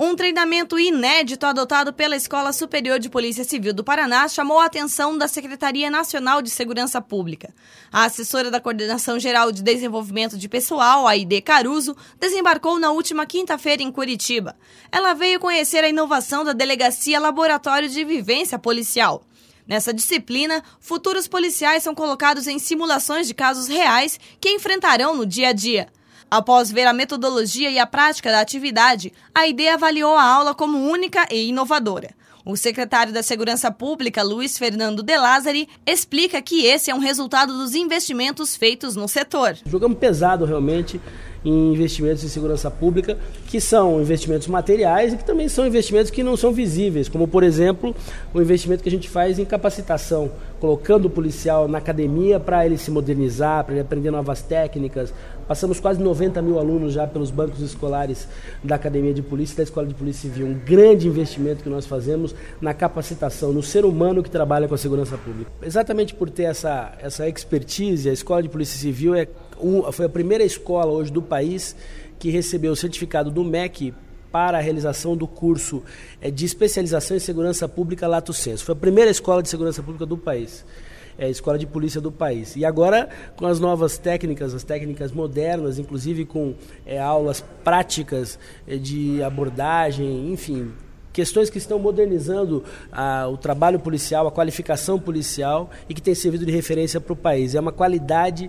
Um treinamento inédito adotado pela Escola Superior de Polícia Civil do Paraná chamou a atenção da Secretaria Nacional de Segurança Pública. A assessora da Coordenação Geral de Desenvolvimento de Pessoal, Aide Caruso, desembarcou na última quinta-feira em Curitiba. Ela veio conhecer a inovação da Delegacia Laboratório de Vivência Policial. Nessa disciplina, futuros policiais são colocados em simulações de casos reais que enfrentarão no dia a dia. Após ver a metodologia e a prática da atividade, a Aide avaliou a aula como única e inovadora. O secretário da Segurança Pública, Luiz Fernando De Lázari, explica que esse é um resultado dos investimentos feitos no setor. Jogamos pesado realmente em investimentos em segurança pública, que são investimentos materiais e que também são investimentos que não são visíveis, como, por exemplo, o investimento que a gente faz em capacitação, colocando o policial na academia para ele se modernizar, para ele aprender novas técnicas. Passamos quase 90 mil alunos já pelos bancos escolares da Academia de Polícia e da Escola de Polícia Civil. Um grande investimento que nós fazemos na capacitação, no ser humano que trabalha com a segurança pública. Exatamente por ter essa expertise, a Escola de Polícia Civil foi a primeira escola hoje do país que recebeu o certificado do MEC para a realização do curso de especialização em segurança pública Lato Sensu. Foi a primeira escola de segurança pública do país, a escola de polícia do país. E agora, com as novas técnicas, as técnicas modernas, inclusive com aulas práticas de abordagem, enfim, questões que estão modernizando o trabalho policial, a qualificação policial e que tem servido de referência para o país. É uma qualidade,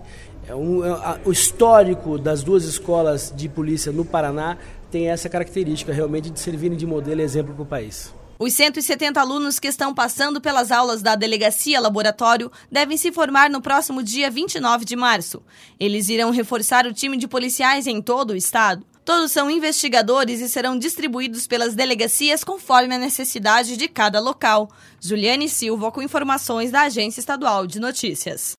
o histórico das duas escolas de polícia no Paraná tem essa característica realmente de servirem de modelo e exemplo para o país. Os 170 alunos que estão passando pelas aulas da Delegacia Laboratório devem se formar no próximo dia 29 de março. Eles irão reforçar o time de policiais em todo o estado. Todos são investigadores e serão distribuídos pelas delegacias conforme a necessidade de cada local. Juliane Silva com informações da Agência Estadual de Notícias.